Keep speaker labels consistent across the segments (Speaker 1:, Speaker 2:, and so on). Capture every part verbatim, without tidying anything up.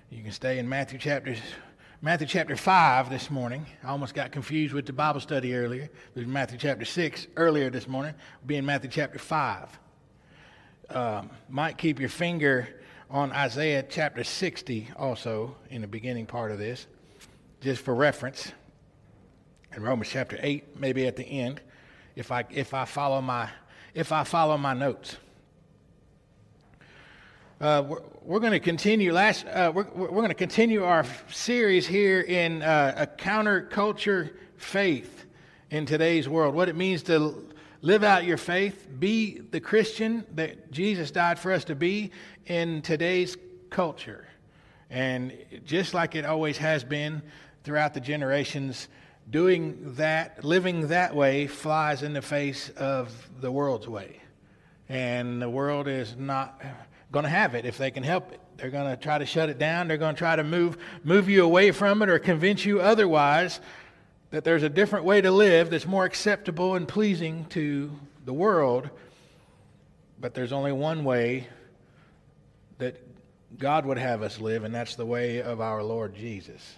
Speaker 1: You can stay in Matthew chapter, Matthew chapter five this morning. I almost got confused with the Bible study earlier. It was Matthew chapter six earlier this morning. We'll be in Matthew chapter five. Um, might keep your finger on Isaiah chapter sixty also in the beginning part of this, just for reference. And Romans chapter eight, maybe at the end, if I if I follow my if I follow my notes. Uh, we're we're going to continue last. Uh, we're we're going to continue our series here in uh, a counterculture faith in today's world. What it means to live out your faith, be the Christian that Jesus died for us to be in today's culture, and just like it always has been throughout the generations, doing that, living that way, flies in the face of the world's way, and the world is not going to have it if they can help it. They're going to try to shut it down. They're going to try to move move you away from it or convince you otherwise, that there's a different way to live that's more acceptable and pleasing to the world. But there's only one way that God would have us live, and that's the way of our Lord Jesus.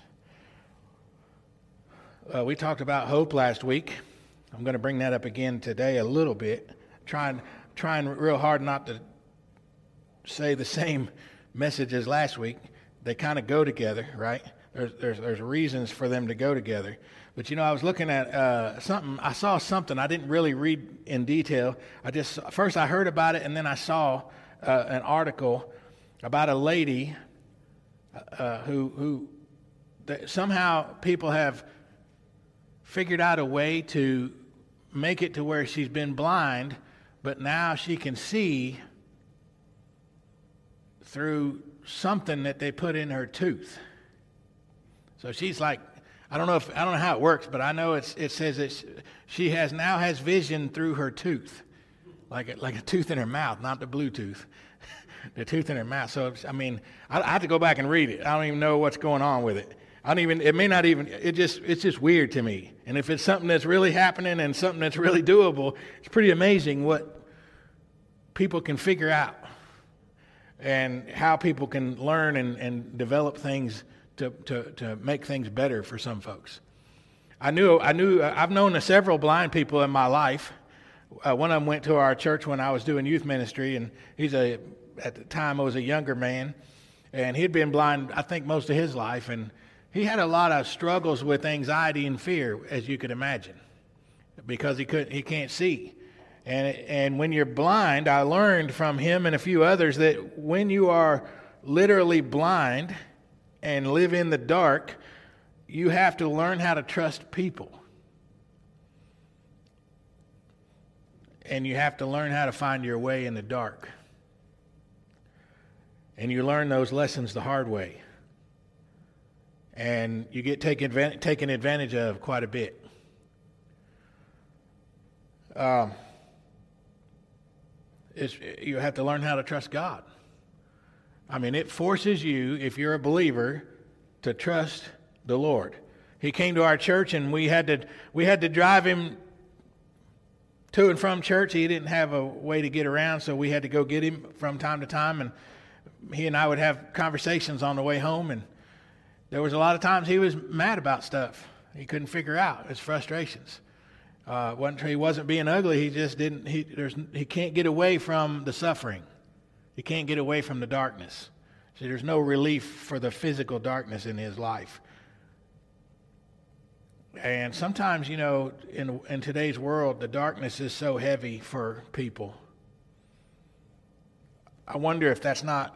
Speaker 1: Uh, we talked about hope last week. I'm going to bring that up again today a little bit, trying trying real hard not to say the same message as last week. They kind of go together, right? There's, there's there's reasons for them to go together. But, you know, I was looking at uh, something. I saw something. I didn't really read in detail. I just, first I heard about it, and then I saw uh, an article about a lady uh, who, who that somehow people have figured out a way to make it to where she's been blind, but now she can see through something that they put in her tooth. So she's like, I don't know if I don't know how it works, but I know it's it says that she has now has vision through her tooth, like a, like a tooth in her mouth, not the Bluetooth, the tooth in her mouth. So it's, I mean, I, I have to go back and read it. I don't even know what's going on with it. I don't even. It may not even. It just it's just weird to me. And if it's something that's really happening and something that's really doable, it's pretty amazing what people can figure out, and how people can learn and, and develop things to, to, to make things better for some folks. I knew, I knew, I've known several blind people in my life. Uh, one of them went to our church when I was doing youth ministry, and he's a, at the time I was a younger man, and he'd been blind, I think, most of his life, and he had a lot of struggles with anxiety and fear, as you could imagine, because he couldn't, he can't see. And and when you're blind, I learned from him and a few others that when you are literally blind and live in the dark, you have to learn how to trust people. And you have to learn how to find your way in the dark. And you learn those lessons the hard way. And you get taken advantage, taken advantage of quite a bit. Um. It's, you have to learn how to trust God. I mean, it forces you, if you're a believer, to trust the Lord. He came to our church, and we had to we had to drive him to and from church. He didn't have a way to get around, so we had to go get him from time to time. And he and I would have conversations on the way home, and there was a lot of times he was mad about stuff he couldn't figure out, his frustrations. Uh, wasn't, he wasn't being ugly. He just didn't. He there's he can't get away from the suffering. He can't get away from the darkness. See, there's no relief for the physical darkness in his life. And sometimes, you know, in in today's world, the darkness is so heavy for people. I wonder if that's not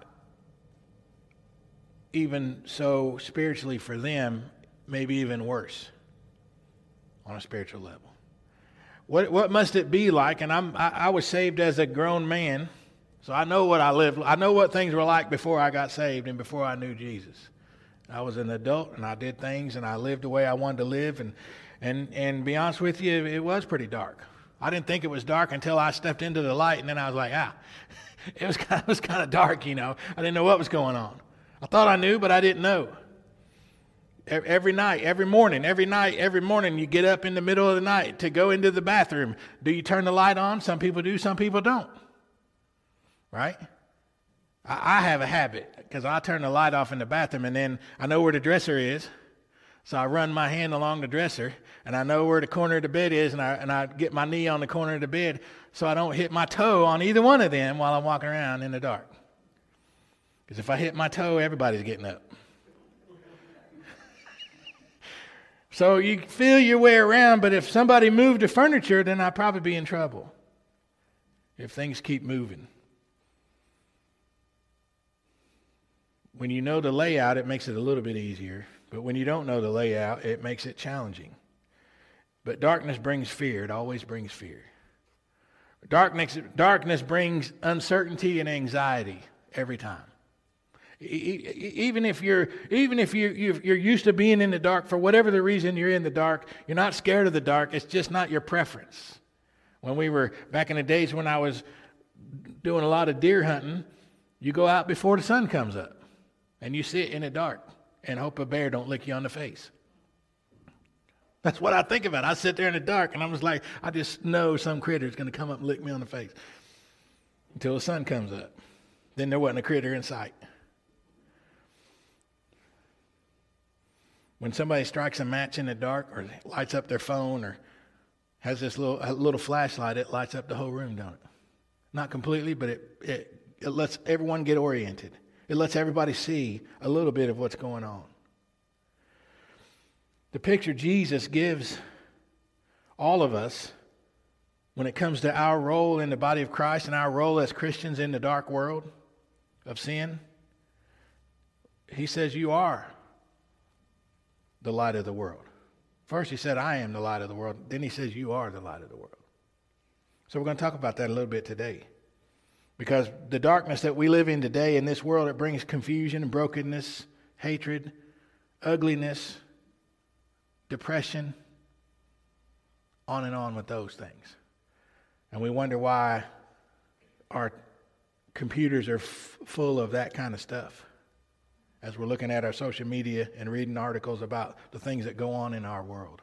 Speaker 1: even so spiritually for them, maybe even worse on a spiritual level. What what must it be like? And I'm I, I was saved as a grown man, so I know what I lived. I know what things were like before I got saved and before I knew Jesus. I was an adult, and I did things, and I lived the way I wanted to live. And and and be honest with you, it was pretty dark. I didn't think it was dark until I stepped into the light, and then I was like, ah, it was kind of, it was kind of dark, you know. I didn't know what was going on. I thought I knew, but I didn't know. Every night, every morning, every night, every morning, you get up in the middle of the night to go into the bathroom. Do you turn the light on? Some people do, some people don't. Right? I, I have a habit because I turn the light off in the bathroom, and then I know where the dresser is. So I run my hand along the dresser, and I know where the corner of the bed is, and I, and I get my knee on the corner of the bed so I don't hit my toe on either one of them while I'm walking around in the dark. Because if I hit my toe, everybody's getting up. So you feel your way around, but if somebody moved the furniture, then I'd probably be in trouble if things keep moving. When you know the layout, it makes it a little bit easier. But when you don't know the layout, it makes it challenging. But darkness brings fear. It always brings fear. Darkness, darkness brings uncertainty and anxiety every time. Even if you're, even if you you're used to being in the dark, for whatever the reason you're in the dark, you're not scared of the dark. It's just not your preference. When we were back in the days when I was doing a lot of deer hunting, you go out before the sun comes up, and you sit in the dark and hope a bear don't lick you on the face. That's what I think about. I sit there in the dark, and I'm just like, I just know some critter's going to come up and lick me on the face until the sun comes up. Then there wasn't a critter in sight. When somebody strikes a match in the dark or lights up their phone or has this little a little flashlight, it lights up the whole room, don't it? Not completely, but it, it, it lets everyone get oriented. It lets everybody see a little bit of what's going on. The picture Jesus gives all of us when it comes to our role in the body of Christ and our role as Christians in the dark world of sin, he says you are the light of the world. First he said, I am the light of the world. Then he says, you are the light of the world. So we're going to talk about that a little bit today. Because the darkness that we live in today in this world, it brings confusion and brokenness, hatred, ugliness, depression, on and on with those things. And we wonder why our computers are f- full of that kind of stuff as we're looking at our social media and reading articles about the things that go on in our world.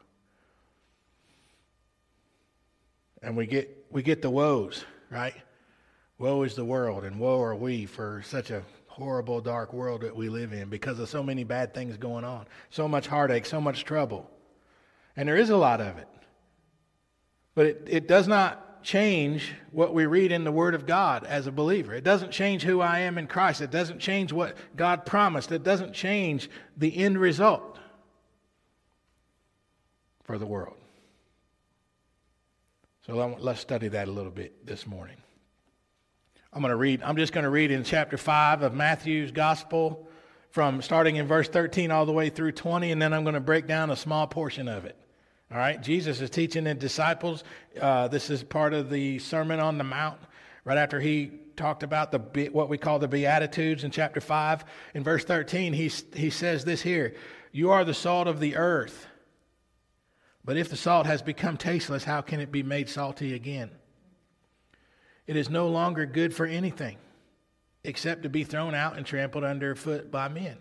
Speaker 1: And we get we get the woes, right? Woe is the world, and woe are we for such a horrible, dark world that we live in because of so many bad things going on. So much heartache, so much trouble. And there is a lot of it. But it, it does not change what we read in the Word of God as a believer. It doesn't change who I am in Christ. It doesn't change what God promised. It doesn't change the end result for the world. So let's study that a little bit this morning. I'm going to read, I'm just going to read in chapter five of Matthew's Gospel from starting in verse thirteen all the way through twenty, and then I'm going to break down a small portion of it. All right, Jesus is teaching the disciples. Uh, this is part of the Sermon on the Mount, right after he talked about the what we call the Beatitudes in chapter five. In verse thirteen, he, he says this here, you are the salt of the earth. But if the salt has become tasteless, how can it be made salty again? It is no longer good for anything except to be thrown out and trampled underfoot by men.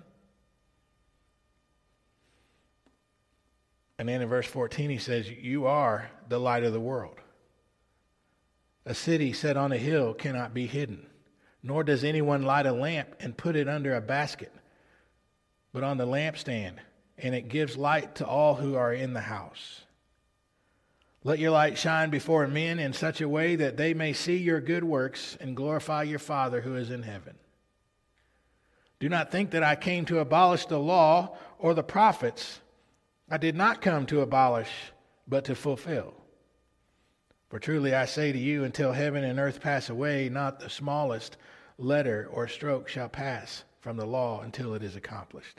Speaker 1: And then in verse fourteen he says, you are the light of the world. A city set on a hill cannot be hidden, nor does anyone light a lamp and put it under a basket, but on the lampstand, and it gives light to all who are in the house. Let your light shine before men in such a way that they may see your good works and glorify your Father who is in heaven. Do not think that I came to abolish the law or the prophets. I did not come to abolish, but to fulfill. For truly I say to you, until heaven and earth pass away, not the smallest letter or stroke shall pass from the law until it is accomplished.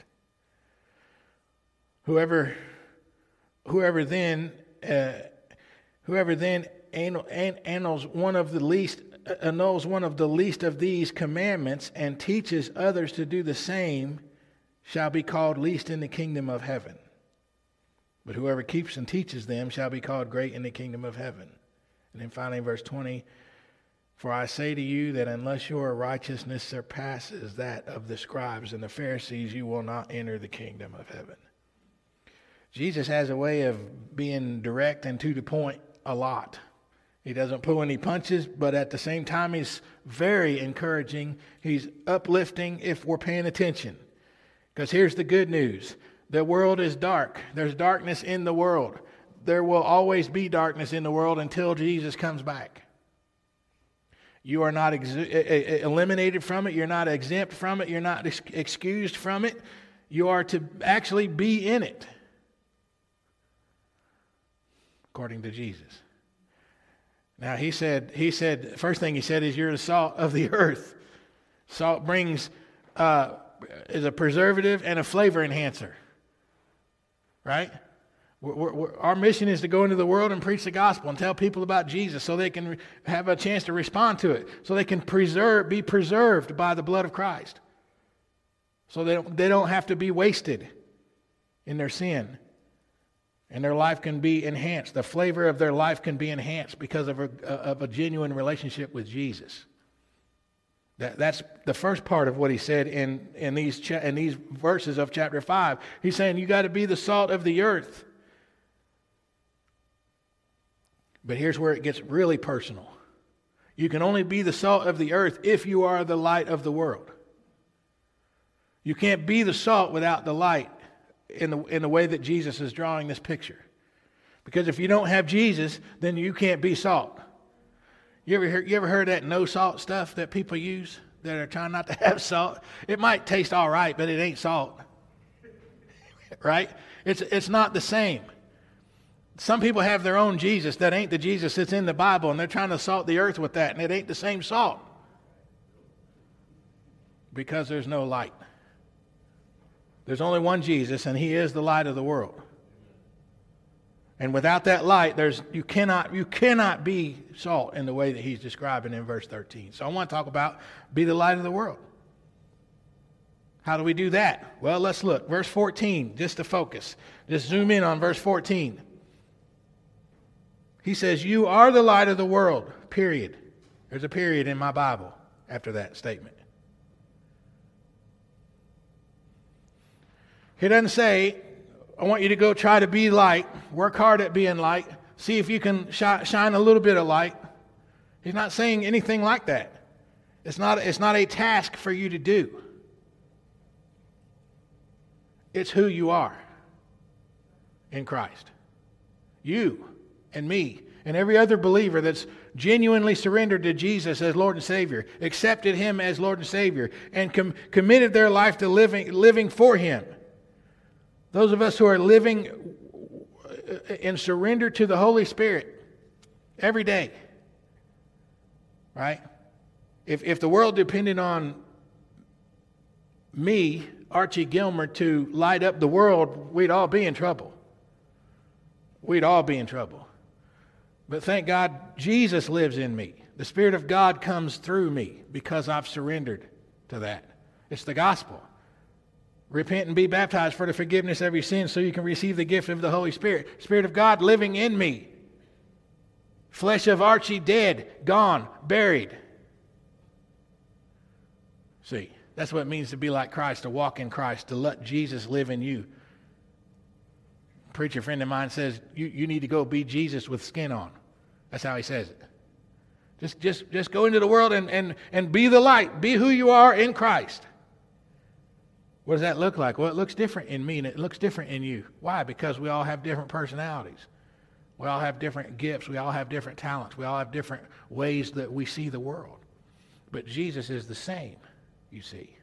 Speaker 1: Whoever, whoever then... Uh, Whoever then annuls one of the least, annuls one of the least of these commandments and teaches others to do the same shall be called least in the kingdom of heaven. But whoever keeps and teaches them shall be called great in the kingdom of heaven. And then finally, verse twenty, for I say to you that unless your righteousness surpasses that of the scribes and the Pharisees, you will not enter the kingdom of heaven. Jesus has a way of being direct and to the point a lot. He doesn't pull any punches, but at the same time, he's very encouraging. He's uplifting if we're paying attention. Because here's the good news. The world is dark. There's darkness in the world. There will always be darkness in the world until Jesus comes back. You are not ex- eliminated from it. You're not exempt from it. You're not ex- excused from it. You are to actually be in it, according to Jesus. Now, he said, he said, first thing he said is you're the salt of the earth. Salt brings, uh, is a preservative and a flavor enhancer. Right? We're, we're, our mission is to go into the world and preach the gospel and tell people about Jesus so they can have a chance to respond to it. So they can preserve, be preserved by the blood of Christ. So they don't, they don't have to be wasted in their sin. And their life can be enhanced. The flavor of their life can be enhanced because of a, of a genuine relationship with Jesus. That, that's the first part of what he said in, in, these cha- in these verses of chapter five. He's saying you got to be the salt of the earth. But here's where it gets really personal. You can only be the salt of the earth if you are the light of the world. You can't be the salt without the light. In the, in the way that Jesus is drawing this picture. Because if you don't have Jesus, then you can't be salt. You ever heard, you ever heard that no salt stuff that people use that are trying not to have salt? It might taste all right, but it ain't salt. Right? It's, it's not the same. Some people have their own Jesus that ain't the Jesus that's in the Bible, and they're trying to salt the earth with that, and it ain't the same salt. Because there's no light. There's only one Jesus, and he is the light of the world. And without that light, there's you cannot you cannot be salt in the way that he's describing in verse thirteen. So I want to talk about be the light of the world. How do we do that? Well, let's look. Verse fourteen, just to focus. Just zoom in on verse fourteen. He says, you are the light of the world, period. There's a period in my Bible after that statement. He doesn't say, I want you to go try to be light, work hard at being light, see if you can sh- shine a little bit of light. He's not saying anything like that. It's not, it's not a task for you to do. It's who you are in Christ. You and me and every other believer that's genuinely surrendered to Jesus as Lord and Savior, accepted him as Lord and Savior, and com- committed their life to living, living for him. Those of us who are living in surrender to the Holy Spirit every day, right? If if the world depended on me, Archie Gilmer, to light up the world, we'd all be in trouble. We'd all be in trouble. But thank God, Jesus lives in me. The Spirit of God comes through me because I've surrendered to that. It's the gospel. Repent and be baptized for the forgiveness of your sins so you can receive the gift of the Holy Spirit. Spirit of God living in me. Flesh of Archie dead, gone, buried. See, that's what it means to be like Christ, to walk in Christ, to let Jesus live in you. A preacher friend of mine says, you, you need to go be Jesus with skin on. That's how he says it. Just, just, just go into the world and, and, and be the light. Be who you are in Christ. What does that look like? Well, it looks different in me and it looks different in you. Why? Because we all have different personalities. We all have different gifts. We all have different talents. We all have different ways that we see the world. But Jesus is the same, you see.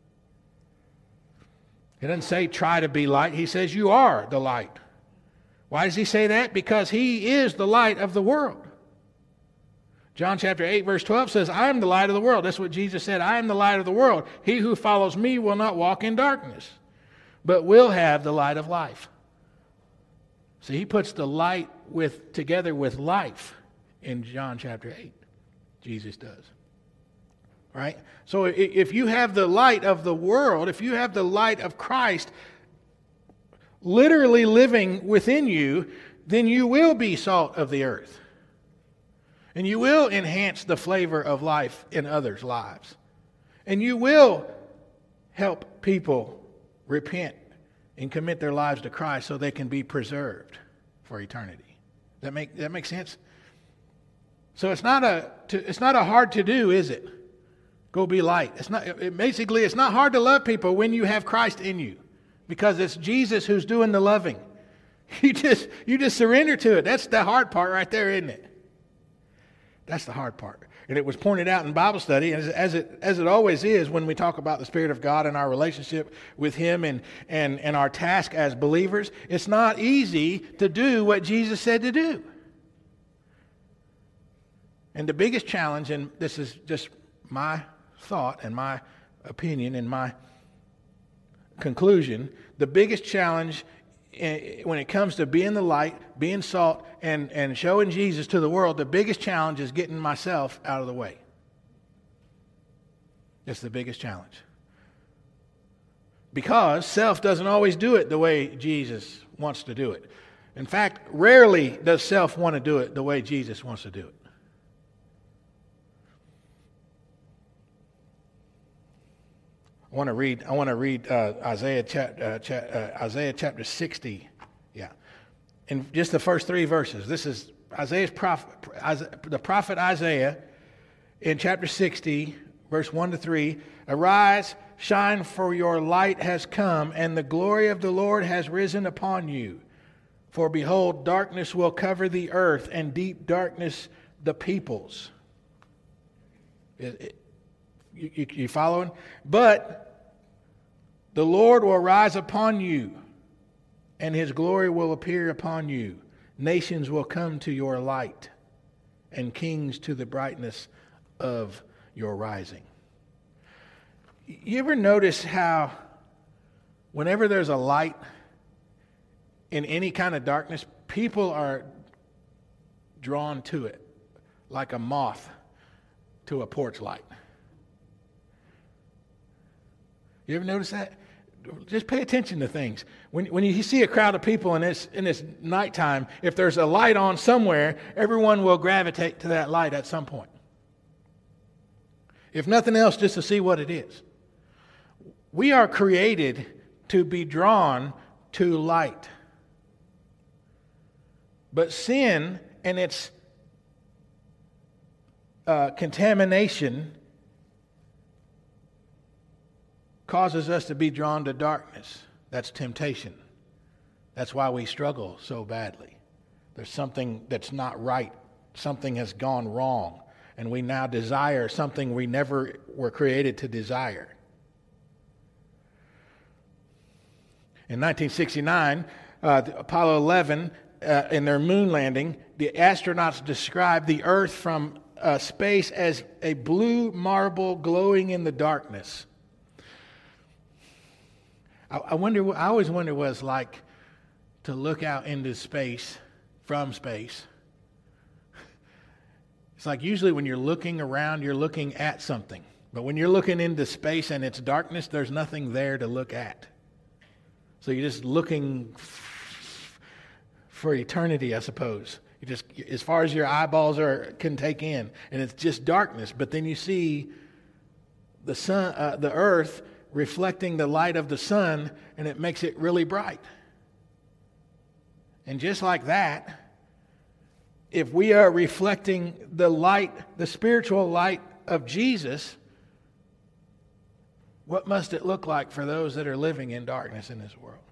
Speaker 1: He doesn't say try to be light. He says you are the light. Why does he say that? Because he is the light of the world. John chapter eight verse twelve says, I am the light of the world. That's what Jesus said. I am the light of the world. He who follows me will not walk in darkness, but will have the light of life. See, he puts the light with together with life in John chapter eight. Jesus does. Right? So if you have the light of the world, if you have the light of Christ literally living within you, then you will be salt of the earth. And you will enhance the flavor of life in others' lives. And you will help people repent and commit their lives to Christ so they can be preserved for eternity. That make that make sense? So it's not a to, it's not a hard to do, is it? Go be light. It's not it, basically it's not hard to love people when you have Christ in you, because it's Jesus who's doing the loving. You just you just surrender to it. That's the hard part right there, isn't it? That's the hard part. And it was pointed out in Bible study, as, as it as it always is when we talk about the Spirit of God and our relationship with Him and, and, and our task as believers. It's not easy to do what Jesus said to do. And the biggest challenge, and this is just my thought and my opinion and my conclusion, the biggest challenge when it comes to being the light, being salt, and, and showing Jesus to the world, the biggest challenge is getting myself out of the way. It's the biggest challenge. Because self doesn't always do it the way Jesus wants to do it. In fact, rarely does self want to do it the way Jesus wants to do it. I want to read. I want to read uh, Isaiah, chap, uh, cha, uh, Isaiah chapter sixty. Yeah, in just the first three verses. This is Isaiah's prophet, Isaiah, the prophet Isaiah, in chapter sixty, verse one to three. Arise, shine, for your light has come, and the glory of the Lord has risen upon you. For behold, darkness will cover the earth, and deep darkness the peoples. It, it, You, you, you following? But the Lord will rise upon you, and His glory will appear upon you. Nations will come to your light, and kings to the brightness of your rising. You ever notice how whenever there's a light in any kind of darkness, people are drawn to it like a moth to a porch light? You ever notice that? Just pay attention to things. When when you see a crowd of people and it's in this nighttime, if there's a light on somewhere, everyone will gravitate to that light at some point. If nothing else, just to see what it is. We are created to be drawn to light. But sin and its uh, contamination causes us to be drawn to darkness. That's temptation. That's why we struggle so badly. There's something that's not right. Something has gone wrong. And we now desire something we never were created to desire. In nineteen sixty-nine, uh, Apollo eleven, uh, in their moon landing, the astronauts described the Earth from uh, space as a blue marble glowing in the darkness. I wonder. I always wonder what it's like to look out into space from space. It's like usually when you're looking around, you're looking at something. But when you're looking into space and it's darkness, there's nothing there to look at. So you're just looking for eternity, I suppose. You just, as far as your eyeballs are can take in, and it's just darkness. But then you see the sun, uh, the earth, reflecting the light of the sun, and it makes it really bright. And just like that, if we are reflecting the light, the spiritual light of Jesus, what must it look like for those that are living in darkness in this world?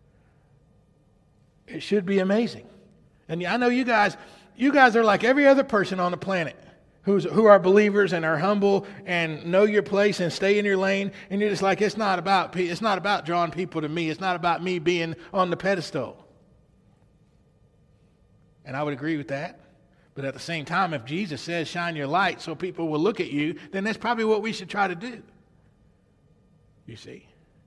Speaker 1: It should be amazing. And I know you guys, you guys are like every other person on the planet. Who's, who are believers and are humble and know your place and stay in your lane, and you're just like, it's not about it's not about drawing people to me. It's not about me being on the pedestal. And I would agree with that. But at the same time, if Jesus says, shine your light so people will look at you, then that's probably what we should try to do. You see?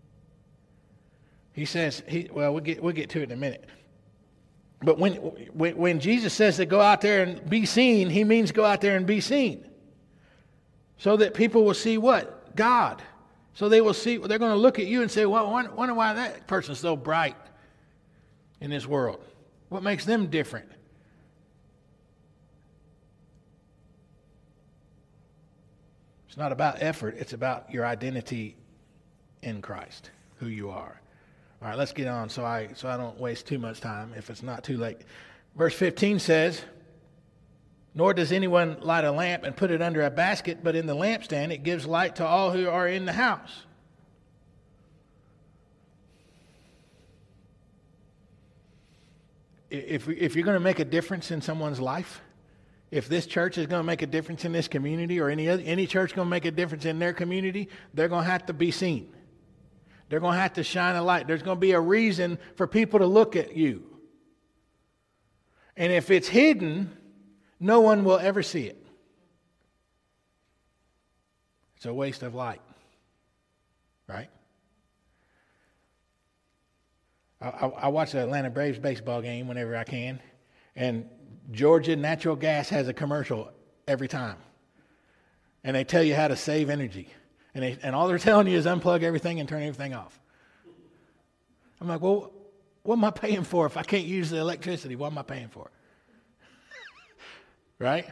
Speaker 1: He says, he, well, we'll get, we'll get to it in a minute. But when, when when Jesus says to go out there and be seen, He means go out there and be seen. So that people will see what? God. So they will see, they're going to look at you and say, well, I wonder, wonder why that person's so bright in this world. What makes them different? It's not about effort. It's about your identity in Christ, who you are. All right, let's get on so I so I don't waste too much time if it's not too late. Verse fifteen says, Nor does anyone light a lamp and put it under a basket, but in the lampstand it gives light to all who are in the house. If, if you're going to make a difference in someone's life, if this church is going to make a difference in this community, or any other, any church going to make a difference in their community, they're going to have to be seen. They're going to have to shine a light. There's going to be a reason for people to look at you. And if it's hidden, no one will ever see it. It's a waste of light. Right? I, I, I watch the Atlanta Braves baseball game whenever I can. And Georgia Natural Gas has a commercial every time. And they tell you how to save energy. And, they, and all they're telling you is unplug everything and turn everything off. I'm like, well, what am I paying for if I can't use the electricity? What am I paying for? Right?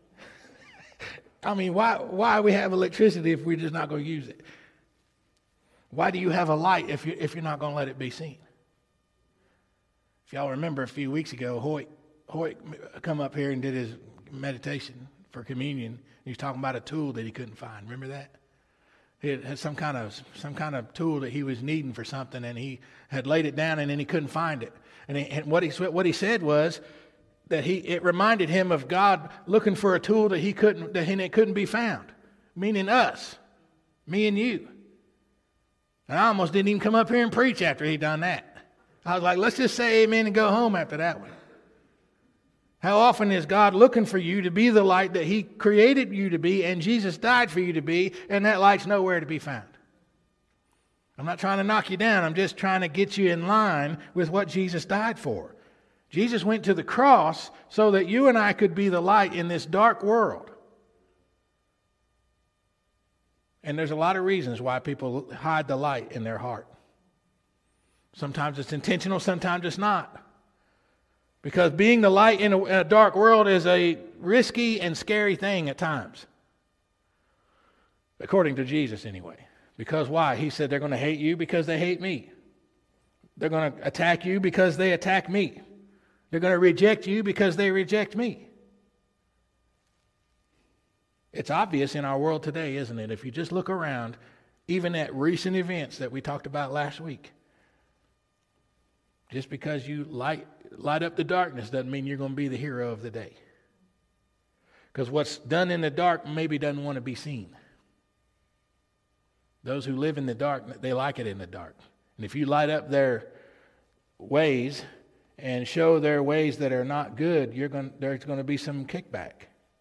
Speaker 1: I mean, why why we have electricity if we're just not going to use it? Why do you have a light if, you, if you're not going to let it be seen? If y'all remember a few weeks ago, Hoyt, Hoyt come up here and did his meditation for communion. He was talking about a tool that he couldn't find. Remember that? He had some kind of some kind of tool that he was needing for something, and he had laid it down, and then he couldn't find it. And, he, and what he what he said was that he it reminded him of God looking for a tool that he couldn't that it couldn't be found, meaning us, me and you. And I almost didn't even come up here and preach after he done that. I was like, let's just say amen and go home after that one. How often is God looking for you to be the light that he created you to be and Jesus died for you to be, and that light's nowhere to be found? I'm not trying to knock you down. I'm just trying to get you in line with what Jesus died for. Jesus went to the cross so that you and I could be the light in this dark world. And there's a lot of reasons why people hide the light in their heart. Sometimes it's intentional, sometimes it's not. Because being the light in a, in a dark world is a risky and scary thing at times. According to Jesus, anyway. Because why? He said they're going to hate you because they hate me. They're going to attack you because they attack me. They're going to reject you because they reject me. It's obvious in our world today, isn't it? If you just look around, even at recent events that we talked about last week. Just because you light light up the darkness doesn't mean you're going to be the hero of the day. Because what's done in the dark maybe doesn't want to be seen. Those who live in the dark, they like it in the dark. And if you light up their ways and show their ways that are not good, you're going, there's going to be some kickback.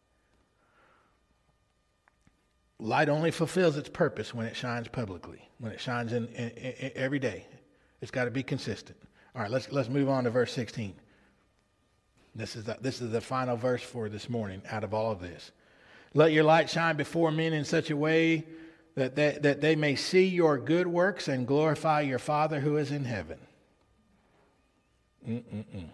Speaker 1: Light only fulfills its purpose when it shines publicly, when it shines in, in, in every day. It's got to be consistent. All right, let's let's move on to verse sixteen. This is the, this is the final verse for this morning out of all of this. Let your light shine before men in such a way that they, that they may see your good works and glorify your Father who is in heaven. Mm-mm-mm.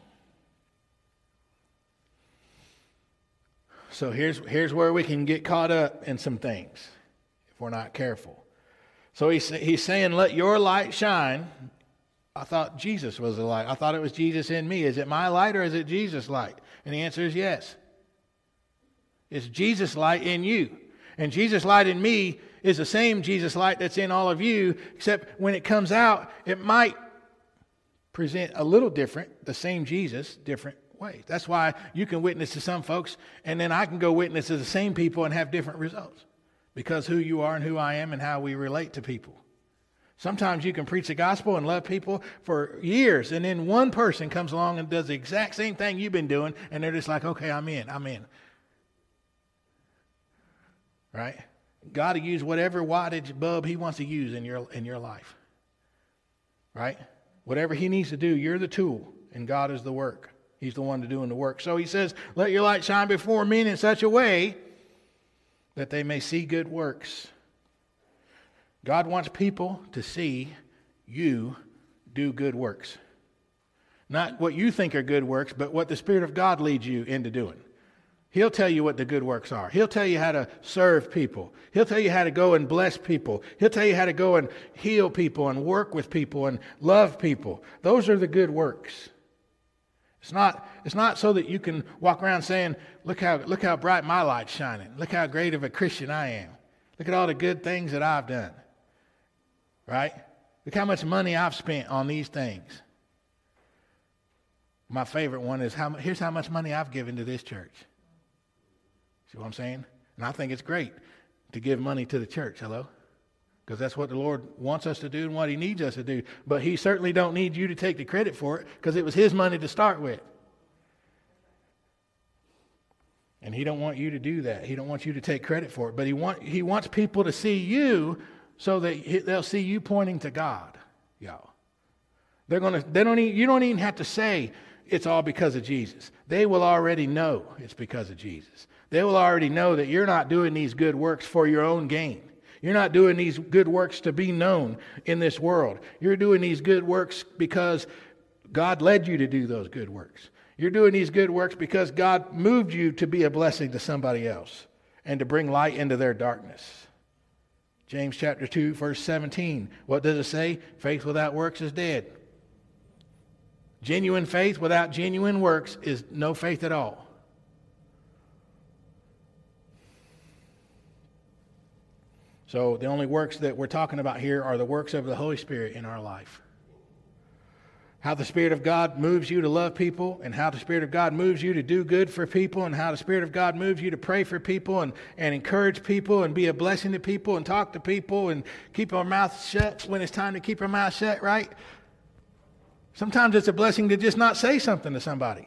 Speaker 1: So here's here's where we can get caught up in some things if we're not careful. So he's he's saying, let your light shine. I thought Jesus was the light. I thought it was Jesus in me. Is it my light or is it Jesus' light? And the answer is yes. It's Jesus' light in you. And Jesus' light in me is the same Jesus' light that's in all of you, except when it comes out, it might present a little different, the same Jesus, different ways. That's why you can witness to some folks, and then I can go witness to the same people and have different results. Because who you are and who I am and how we relate to people. Sometimes you can preach the gospel and love people for years, and then one person comes along and does the exact same thing you've been doing, and they're just like, okay, I'm in, I'm in. Right? God will use whatever wattage bulb he wants to use in your in your life. Right? Whatever he needs to do, you're the tool, and God is the work. He's the one to doing the work. So he says, let your light shine before men in such a way that they may see good works. God wants people to see you do good works. Not what you think are good works, but what the Spirit of God leads you into doing. He'll tell you what the good works are. He'll tell you how to serve people. He'll tell you how to go and bless people. He'll tell you how to go and heal people and work with people and love people. Those are the good works. It's not, it's not so that you can walk around saying, look how, look how bright my light's shining. Look how great of a Christian I am. Look at all the good things that I've done. Right? Look how much money I've spent on these things. My favorite one is, how, here's how much money I've given to this church. See what I'm saying? And I think it's great to give money to the church. Hello? Because that's what the Lord wants us to do and what he needs us to do. But he certainly don't need you to take the credit for it, because it was his money to start with. And he don't want you to do that. He don't want you to take credit for it. But he want he wants people to see you so that he, they'll see you pointing to God, y'all. They're gonna they don't even, you don't even have to say it's all because of Jesus. They will already know it's because of Jesus. They will already know that you're not doing these good works for your own gain. You're not doing these good works to be known in this world. You're doing these good works because God led you to do those good works. You're doing these good works because God moved you to be a blessing to somebody else and to bring light into their darkness. James chapter two, verse seventeen. What does it say? Faith without works is dead. Genuine faith without genuine works is no faith at all. So the only works that we're talking about here are the works of the Holy Spirit in our life. How the Spirit of God moves you to love people, and how the Spirit of God moves you to do good for people, and how the Spirit of God moves you to pray for people and, and encourage people and be a blessing to people and talk to people and keep our mouth shut when it's time to keep our mouth shut, right? Sometimes it's a blessing to just not say something to somebody.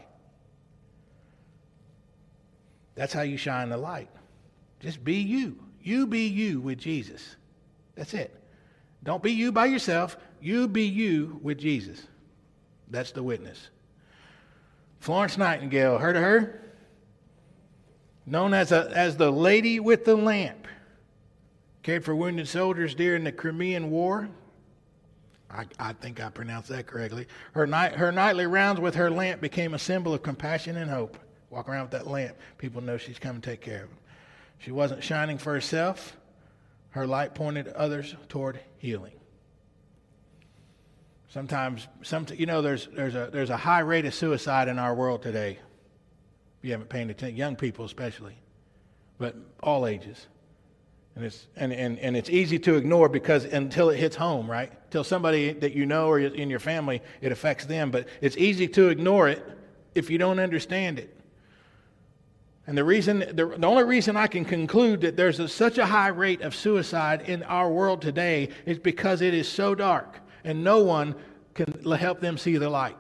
Speaker 1: That's how you shine the light. Just be you. You be you with Jesus. That's it. Don't be you by yourself. You be you with Jesus. That's the witness. Florence Nightingale, heard of her? Known as, a, as the Lady with the Lamp. Cared for wounded soldiers during the Crimean War. I, I think I pronounced that correctly. Her, night, her nightly rounds with her lamp became a symbol of compassion and hope. Walk around with that lamp. People know she's coming to take care of them. She wasn't shining for herself. Her light pointed others toward healing. Sometimes, some, you know, there's there's a there's a high rate of suicide in our world today. If you haven't paid attention, young people especially, but all ages. And it's and, and, and it's easy to ignore because until it hits home, right? Until somebody that you know or in your family, it affects them. But it's easy to ignore it if you don't understand it. And the reason, the, the only reason I can conclude that there's a, such a high rate of suicide in our world today is because it is so dark and no one can help them see the light.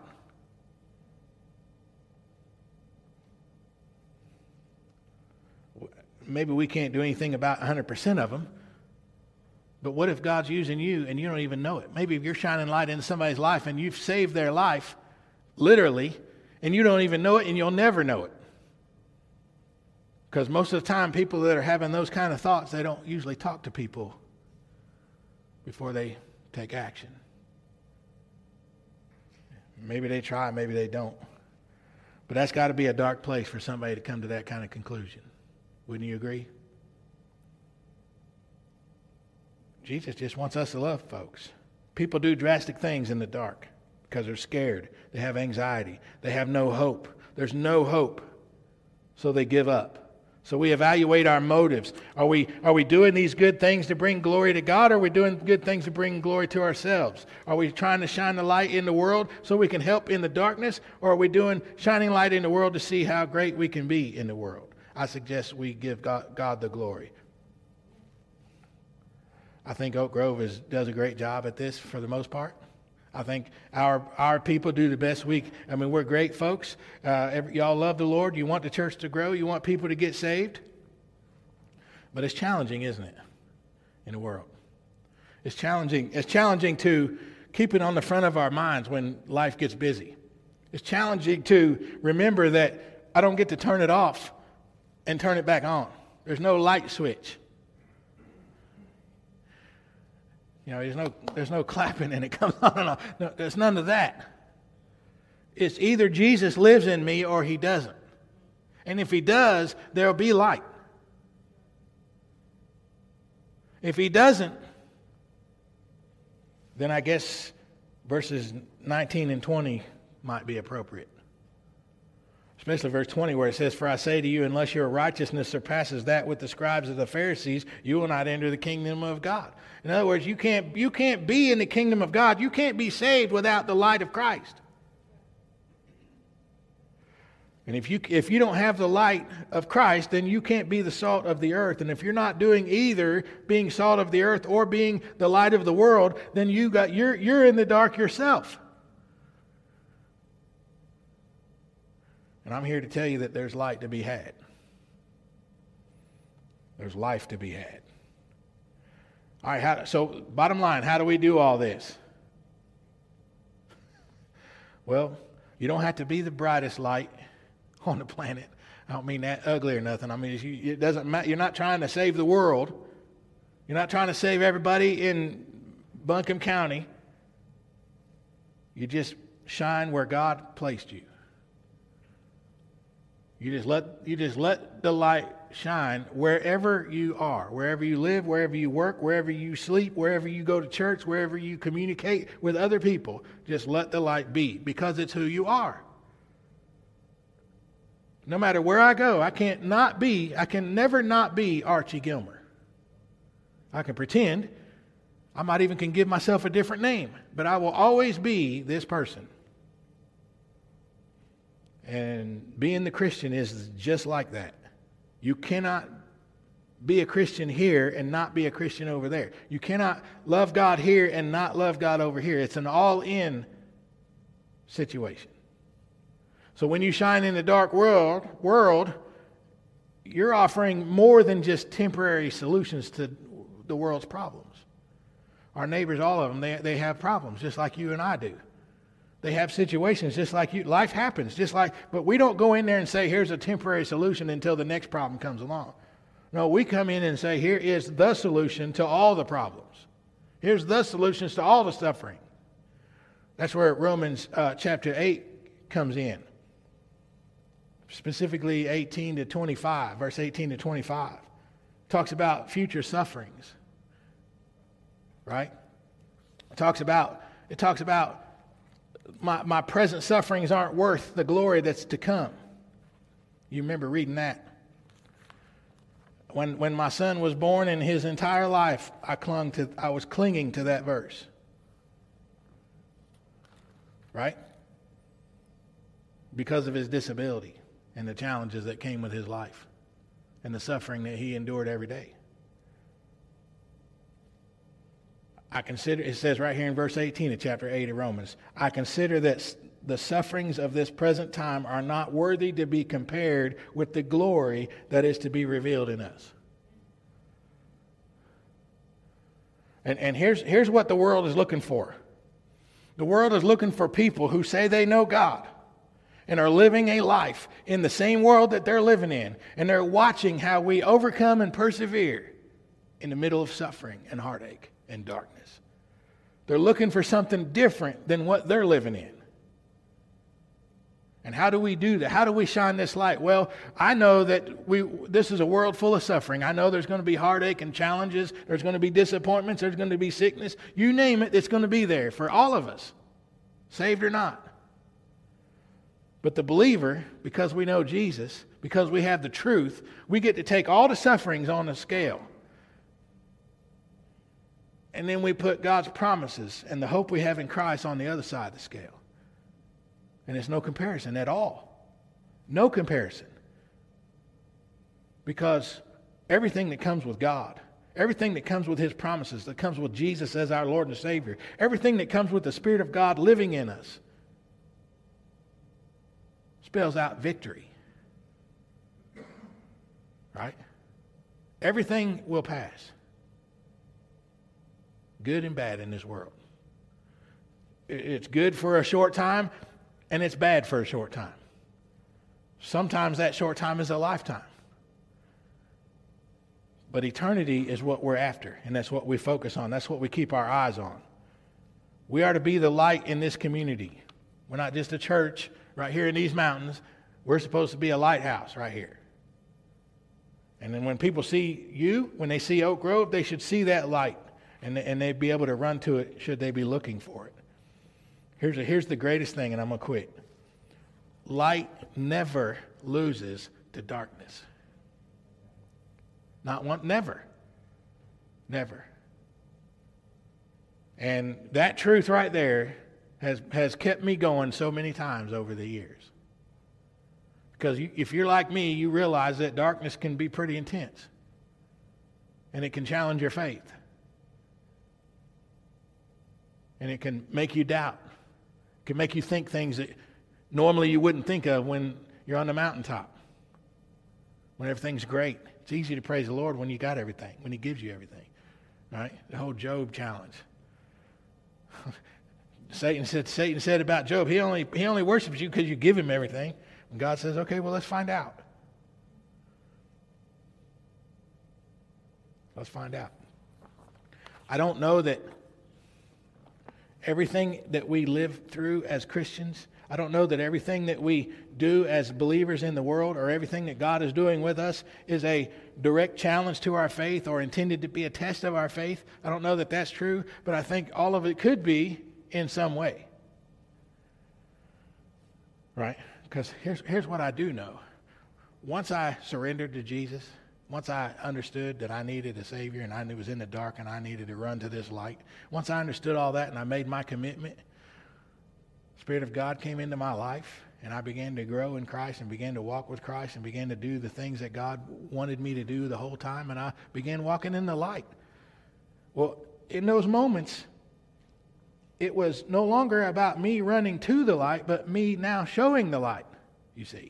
Speaker 1: Maybe we can't do anything about one hundred percent of them, but what if God's using you and you don't even know it? Maybe if you're shining light into somebody's life and you've saved their life, literally, and you don't even know it and you'll never know it. Because most of the time, people that are having those kind of thoughts, they don't usually talk to people before they take action. Maybe they try, maybe they don't. But that's got to be a dark place for somebody to come to that kind of conclusion. Wouldn't you agree? Jesus just wants us to love folks. People do drastic things in the dark because they're scared. They have anxiety. They have no hope. There's no hope. So they give up. So we evaluate our motives. Are we, are we doing these good things to bring glory to God, or are we doing good things to bring glory to ourselves? Are we trying to shine the light in the world so we can help in the darkness, or are we doing shining light in the world to see how great we can be in the world? I suggest we give God, God the glory. I think Oak Grove is, does a great job at this for the most part. I think our our people do the best we can. I mean, we're great folks. Uh, every, y'all love the Lord. You want the church to grow. You want people to get saved. But it's challenging, isn't it, in the world? It's challenging. It's challenging to keep it on the front of our minds when life gets busy. It's challenging to remember that I don't get to turn it off and turn it back on. There's no light switch. You know, there's no there's no clapping and it comes on and on. No, there's none of that. It's either Jesus lives in me or he doesn't. And if he does, there'll be light. If he doesn't, then I guess verses nineteen and twenty might be appropriate. Especially verse twenty where it says, "For I say to you, unless your righteousness surpasses that with the scribes of the Pharisees, you will not enter the kingdom of God." In other words, you can't, you can't be in the kingdom of God. You can't be saved without the light of Christ. And if you, if you don't have the light of Christ, then you can't be the salt of the earth. And if you're not doing either being salt of the earth or being the light of the world, then you got, you're, you're in the dark yourself. And I'm here to tell you that there's light to be had. There's life to be had. All right, how, so bottom line, how do we do all this? Well, you don't have to be the brightest light on the planet. I don't mean that ugly or nothing. I mean, you, it doesn't matter. You're not trying to save the world. You're not trying to save everybody in Buncombe County. You just shine where God placed you. You just let you just let the light shine wherever you are, wherever you live, wherever you work, wherever you sleep, wherever you go to church, wherever you communicate with other people. Just let the light be, because it's who you are. No matter where I go, I can't not be, I can never not be Archie Gilmer. I can pretend. I might even can give myself a different name, but I will always be this person. And being the Christian is just like that. You cannot be a Christian here and not be a Christian over there. You cannot love God here and not love God over here. It's an all-in situation. So when you shine in the dark world, world, you're offering more than just temporary solutions to the world's problems. Our neighbors, all of them, they, they have problems just like you and I do. They have situations just like you. Life happens just like, but we don't go in there and say, here's a temporary solution until the next problem comes along. No, we come in and say, here is the solution to all the problems. Here's the solutions to all the suffering. That's where Romans uh, chapter eight comes in. Specifically eighteen to twenty-five, verse eighteen to twenty-five. Talks about future sufferings. Right? It talks about, it talks about My, my present sufferings aren't worth the glory that's to come. You remember reading that. When, when my son was born, in his entire life, I clung to, I was clinging to that verse. Right? Because of his disability and the challenges that came with his life and the suffering that he endured every day. I consider, it says right here in verse eighteen of chapter eight of Romans, I consider that the sufferings of this present time are not worthy to be compared with the glory that is to be revealed in us. And, and here's, here's what the world is looking for. The world is looking for people who say they know God and are living a life in the same world that they're living in. And they're watching how we overcome and persevere in the middle of suffering and heartache and darkness. They're looking for something different than what they're living in. And how do we do that? How do we shine this light? Well, I know that we this is a world full of suffering. I know there's going to be heartache and challenges. There's going to be disappointments. There's going to be sickness. You name it, it's going to be there for all of us, saved or not. But the believer, because we know Jesus, because we have the truth, we get to take all the sufferings on the scale. And then we put God's promises and the hope we have in Christ on the other side of the scale. And it's no comparison at all. No comparison. Because everything that comes with God, everything that comes with His promises, that comes with Jesus as our Lord and Savior, everything that comes with the Spirit of God living in us, spells out victory. Right? Everything will pass. Good and bad in this world. It's good for a short time, and it's bad for a short time. Sometimes that short time is a lifetime. But eternity is what we're after, and that's what we focus on. That's what we keep our eyes on. We are to be the light in this community. We're not just a church right here in these mountains. We're supposed to be a lighthouse right here. And then when people see you, when they see Oak Grove, they should see that light. And, and they'd be able to run to it should they be looking for it. Here's, a, here's the greatest thing, and I'm going to quit. light never loses to darkness. Not one, never. Never. And that truth right there has, has kept me going so many times over the years. Because you, if you're like me, you realize that darkness can be pretty intense. And it can challenge your faith. And it can make you doubt. It can make you think things that normally you wouldn't think of when you're on the mountaintop. When everything's great. It's easy to praise the Lord when you got everything, when he gives you everything. Right? The whole Job challenge. Satan said Satan said about Job, he only he only worships you because you give him everything. And God says, okay, well, let's find out. Let's find out. I don't know that everything that we live through as Christians, I don't know that everything that we do as believers in the world or everything that God is doing with us is a direct challenge to our faith or intended to be a test of our faith. I don't know that that's true, but I think all of it could be in some way. Right? Because here's, here's what I do know. Once I surrendered to Jesus, once I understood that I needed a Savior and I was in the dark and I needed to run to this light, once I understood all that and I made my commitment, the Spirit of God came into my life and I began to grow in Christ and began to walk with Christ and began to do the things that God wanted me to do the whole time, and I began walking in the light. Well, in those moments, it was no longer about me running to the light, but me now showing the light, you see.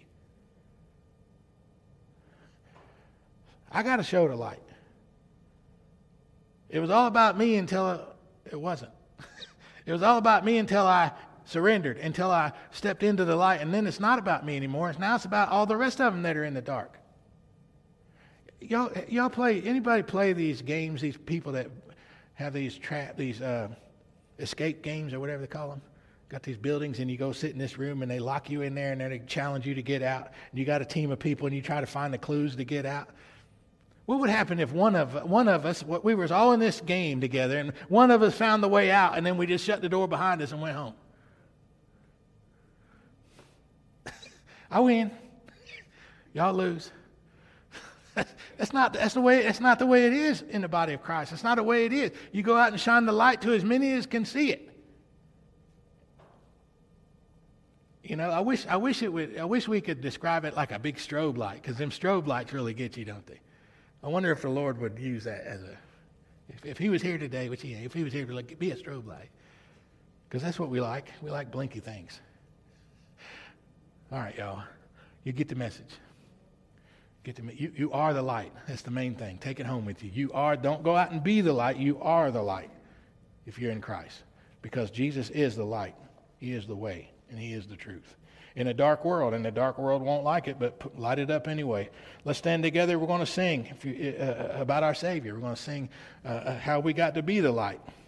Speaker 1: I got to show the light. It was all about me until it wasn't. It was all about me until I surrendered, until I stepped into the light, and then it's not about me anymore. It's now it's about all the rest of them that are in the dark. Y'all, y'all play, anybody play these games, these people that have these trap, these uh, escape games or whatever they call them? Got these buildings and you go sit in this room and they lock you in there and then they challenge you to get out. And you got a team of people and you try to find the clues to get out. What would happen if one of one of us, we were all in this game together, and one of us found the way out, and then we just shut the door behind us and went home? I win. Y'all lose. That's not that's the way that's not the way it is in the body of Christ. That's not the way it is. You go out and shine the light to as many as can see it. You know, I wish I wish it would I wish we could describe it like a big strobe light, because them strobe lights really get you, don't they? I wonder if the Lord would use that as a, if, if he was here today, which he if he was here to like, be a strobe light, because that's what we like. We like blinky things. All right, y'all, you get the message. Get to me. You, you are the light. That's the main thing. Take it home with you. You are. Don't go out and be the light. You are the light if you're in Christ, because Jesus is the light. He is the way, and he is the truth. In a dark world, and the dark world won't like it, but put, light it up anyway. Let's stand together. We're going to sing if you, uh, about our Savior. We're going to sing uh, how we got to be the light.